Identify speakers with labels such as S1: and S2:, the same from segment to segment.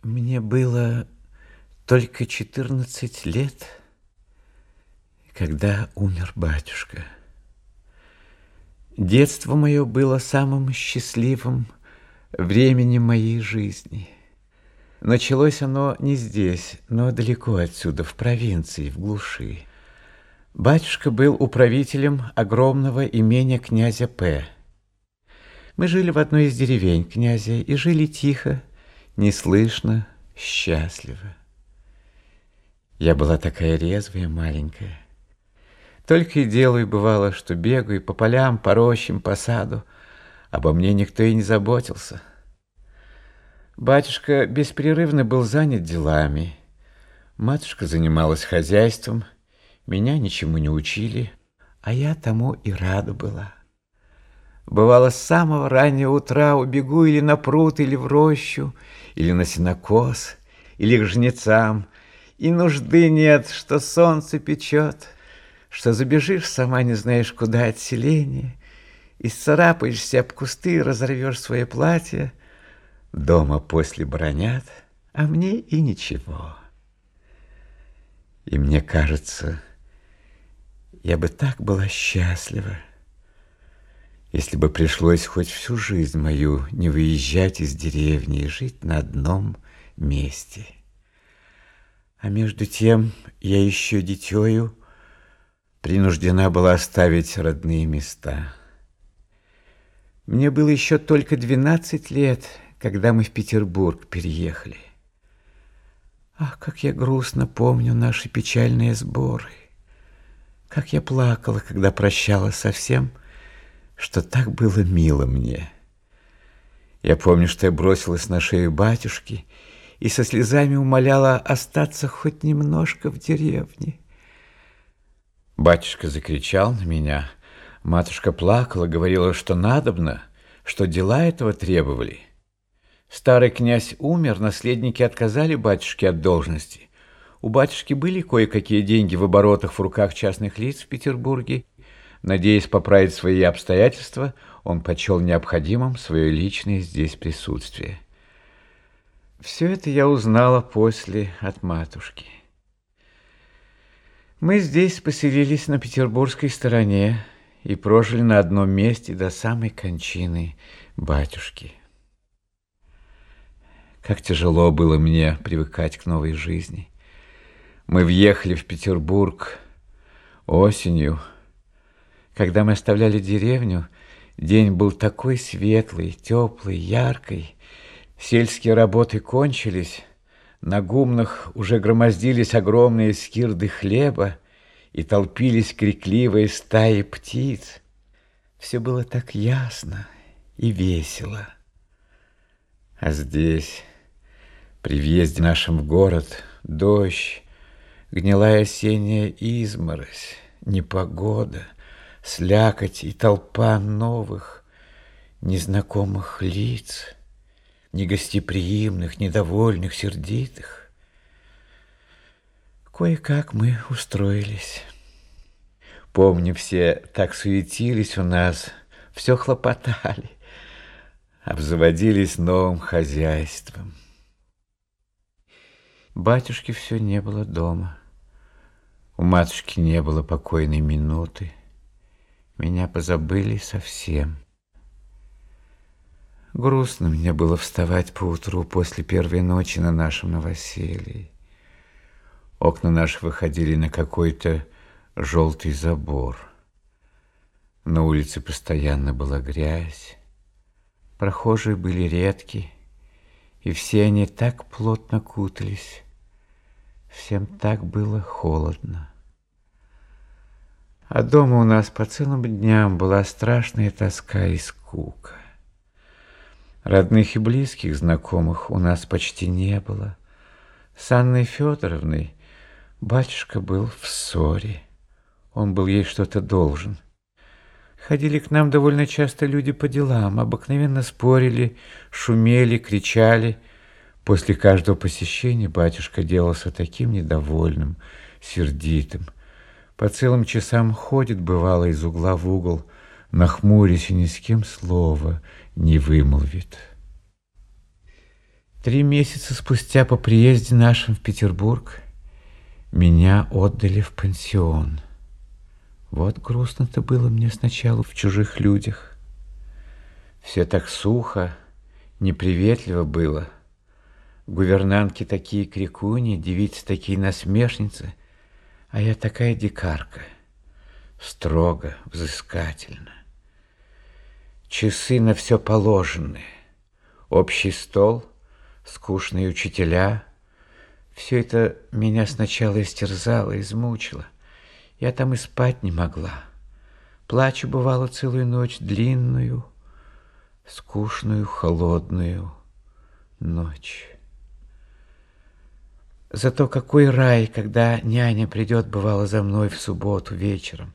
S1: Мне было только 14 лет, когда умер батюшка. Детство мое было самым счастливым временем моей жизни. Началось оно не здесь, но далеко отсюда, в провинции, в глуши. Батюшка был управителем огромного имения князя П. Мы жили в одной из деревень князя и жили тихо, неслышно, счастливо. Я была такая резвая, маленькая. Только и делаю, бывало, что бегаю по полям, по рощам, по саду. Обо мне никто и не заботился. Батюшка беспрерывно был занят делами. Матушка занималась хозяйством, меня ничему не учили, а я тому и рада была. Бывало, с самого раннего утра убегу или на пруд, или в рощу, или на сенокос, или к жнецам, и нужды нет, что солнце печет, что забежишь сама не знаешь куда от селения, и сцарапаешься об кусты и разорвешь свое платье. Дома после бранят, а мне и ничего. И мне кажется, я бы так была счастлива, если бы пришлось хоть всю жизнь мою не выезжать из деревни и жить на одном месте. А между тем я еще дитёю принуждена была оставить родные места. Мне было еще только 12 лет, когда мы в Петербург переехали. Ах, как я грустно помню наши печальные сборы. Как я плакала, когда прощалась со всем, что так было мило мне. Я помню, что я бросилась на шею батюшки и со слезами умоляла остаться хоть немножко в деревне. Батюшка закричал на меня, матушка плакала, говорила, что надобно, что дела этого требовали. Старый князь умер, наследники отказали батюшке от должности. У батюшки были кое-какие деньги в оборотах в руках частных лиц в Петербурге. Надеясь поправить свои обстоятельства, он почел необходимым свое личное здесь присутствие. Все это я узнала после от матушки. Мы здесь поселились на петербургской стороне и прожили на одном месте до самой кончины батюшки. Как тяжело было мне привыкать к новой жизни. Мы въехали в Петербург осенью. Когда мы оставляли деревню, день был такой светлый, теплый, яркий. Сельские работы кончились, на гумнах уже громоздились огромные скирды хлеба и толпились крикливые стаи птиц. Все было так ясно и весело. А здесь, при въезде нашем в город, дождь, гнилая осенняя изморозь, непогода, слякоть и толпа новых, незнакомых лиц, негостеприимных, недовольных, сердитых. Кое-как мы устроились. Помню, все так суетились у нас, все хлопотали, обзаводились новым хозяйством. Батюшки все не было дома. У матушки не было покойной минуты. Меня позабыли совсем. Грустно мне было вставать поутру после первой ночи на нашем новоселье. Окна наши выходили на какой-то желтый забор. На улице постоянно была грязь. Прохожие были редки, и все они так плотно кутались. Всем так было холодно. А дома у нас по целым дням была страшная тоска и скука. Родных и близких знакомых у нас почти не было. С Анной Федоровной батюшка был в ссоре. Он был ей что-то должен. Ходили к нам довольно часто люди по делам, обыкновенно спорили, шумели, кричали. После каждого посещения батюшка делался таким недовольным, сердитым. По целым часам ходит, бывало, из угла в угол, нахмурясь и ни с кем слова не вымолвит. 3 месяца спустя по приезде нашим в Петербург меня отдали в пансион. Вот грустно-то было мне сначала в чужих людях. Все так сухо, неприветливо было. Гувернантки такие крикуни, девицы такие насмешницы, а я такая дикарка, строго, взыскательно. Часы на все положенные, общий стол, скучные учителя. Все это меня сначала истерзало, измучило. Я там и спать не могла. Плачу, бывало, целую ночь, длинную, скучную, холодную ночь. Зато какой рай, когда няня придет, бывало, за мной в субботу вечером.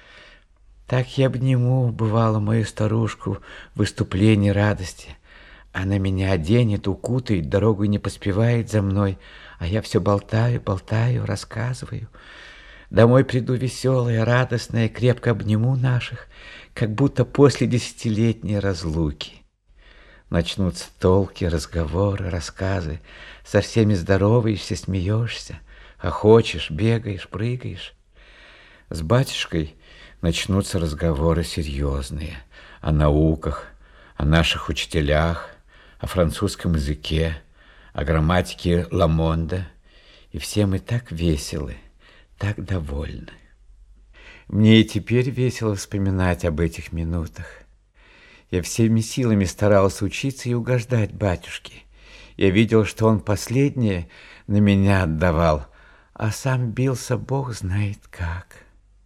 S1: Так я обниму, бывало, мою старушку в выступлении радости. Она меня оденет, укутает, дорогу не поспевает за мной, а я все болтаю, болтаю, рассказываю. Домой приду веселая, радостная, крепко обниму наших, как будто после 10-летней разлуки. Начнутся толки, разговоры, рассказы. Со всеми здороваешься, смеешься, хохочешь, бегаешь, прыгаешь. С батюшкой начнутся разговоры серьезные о науках, о наших учителях, о французском языке, о грамматике Ламонда. И все мы так веселы, так довольны. Мне и теперь весело вспоминать об этих минутах. Я всеми силами старался учиться и угождать батюшке. Я видел, что он последнее на меня отдавал, а сам бился бог знает как.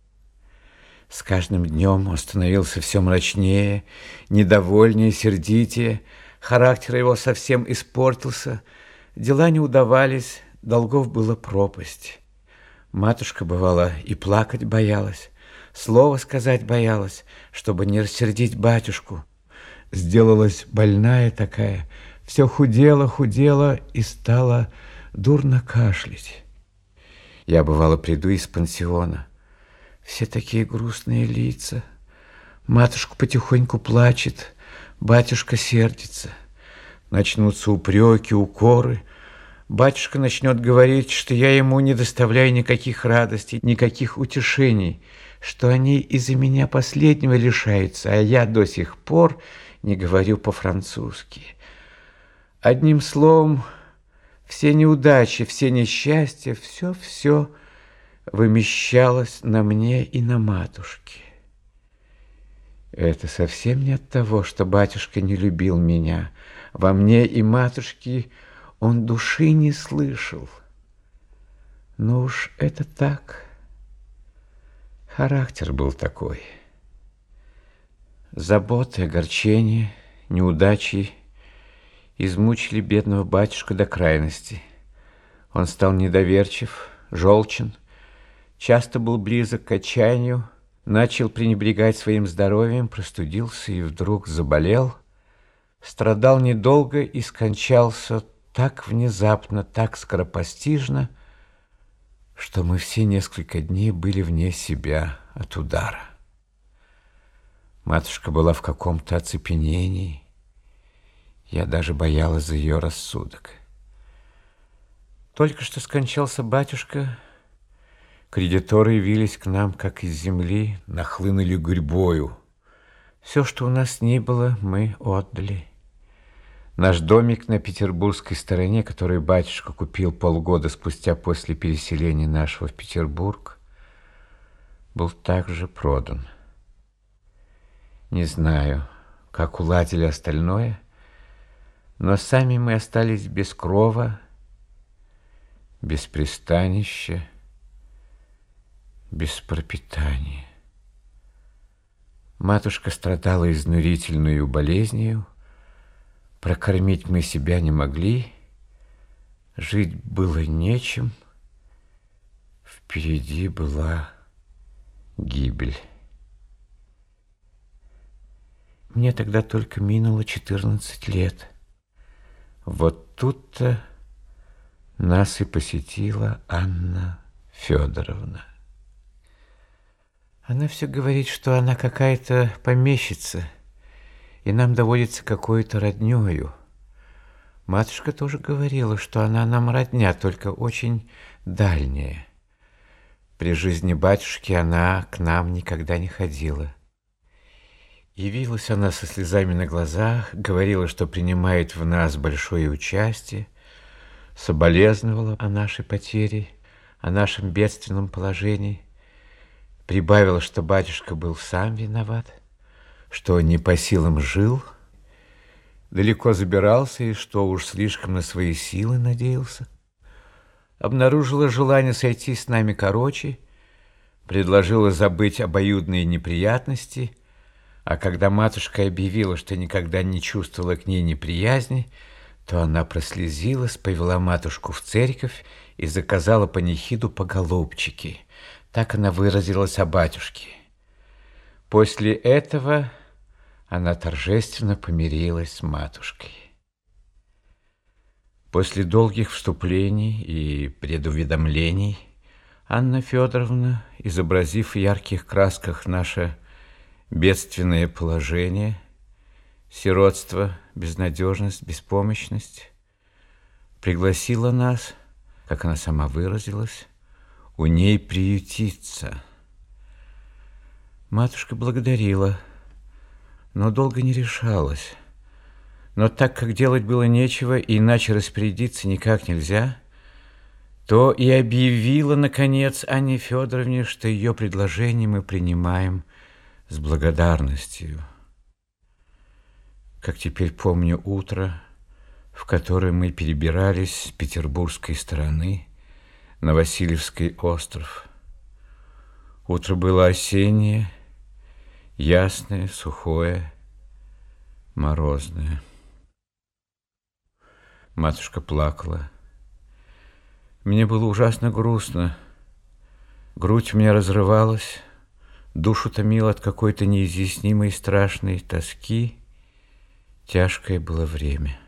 S1: С каждым днем он становился все мрачнее, недовольнее, сердитее. Характер его совсем испортился, дела не удавались, долгов было пропасть. Матушка, бывало, и плакать боялась, слово сказать боялась, чтобы не рассердить батюшку. Сделалась больная такая, все худела, худела и стала дурно кашлять. Я, бывало, приду из пансиона. Все такие грустные лица. Матушка потихоньку плачет, батюшка сердится. Начнутся упреки, укоры. Батюшка начнет говорить, что я ему не доставляю никаких радостей, никаких утешений, что они из-за меня последнего лишаются, а я до сих пор не говорю по-французски. Одним словом, все неудачи, все несчастья, все вымещалось на мне и на матушке. Это совсем не от того, что батюшка не любил меня. Во мне и матушке он души не слышал. Но уж это так. Характер был такой. Заботы, огорчения, неудачи измучили бедного батюшку до крайности. Он стал недоверчив, желчен, часто был близок к отчаянию, начал пренебрегать своим здоровьем, простудился и вдруг заболел, страдал недолго и скончался так внезапно, так скоропостижно, что мы все несколько дней были вне себя от удара. Матушка была в каком-то оцепенении. Я даже боялась за ее рассудок. Только что скончался батюшка, кредиторы явились к нам, как из земли, нахлынули гурьбою. Все, что у нас ни было, мы отдали. Наш домик на петербургской стороне, который батюшка купил полгода спустя после переселения нашего в Петербург, был также продан. Не знаю, как уладили остальное, но сами мы остались без крова, без пристанища, без пропитания. Матушка страдала изнурительную болезнью, прокормить мы себя не могли, жить было нечем, впереди была гибель. Мне тогда только минуло 14 лет. Вот тут-то нас и посетила Анна Федоровна. Она все говорит, что она какая-то помещица, и нам доводится какой-то роднёю. Матушка тоже говорила, что она нам родня, только очень дальняя. При жизни батюшки она к нам никогда не ходила. Явилась она со слезами на глазах, говорила, что принимает в нас большое участие, соболезновала о нашей потере, о нашем бедственном положении, прибавила, что батюшка был сам виноват, что не по силам жил, далеко забирался и что уж слишком на свои силы надеялся. Обнаружила желание сойти с нами короче, предложила забыть обоюдные неприятности, а когда матушка объявила, что никогда не чувствовала к ней неприязни, то она прослезилась, повела матушку в церковь и заказала панихиду по голубчике. Так она выразилась о батюшке. После этого она торжественно помирилась с матушкой. После долгих вступлений и предуведомлений Анна Федоровна, изобразив в ярких красках наше бедственное положение, сиротство, безнадежность, беспомощность, пригласила нас, как она сама выразилась, у ней приютиться. Матушка благодарила, но долго не решалась. Но так как делать было нечего и иначе распорядиться никак нельзя, то и объявила, наконец, Анне Федоровне, что ее предложение мы принимаем с благодарностью. Как теперь помню утро, в которое мы перебирались с петербургской стороны на Васильевский остров. Утро было осеннее, ясное, сухое, морозное. Матушка плакала. Мне было ужасно грустно. Грудь у меня разрывалась, душу томила от какой-то неизъяснимой страшной тоски. Тяжкое было время.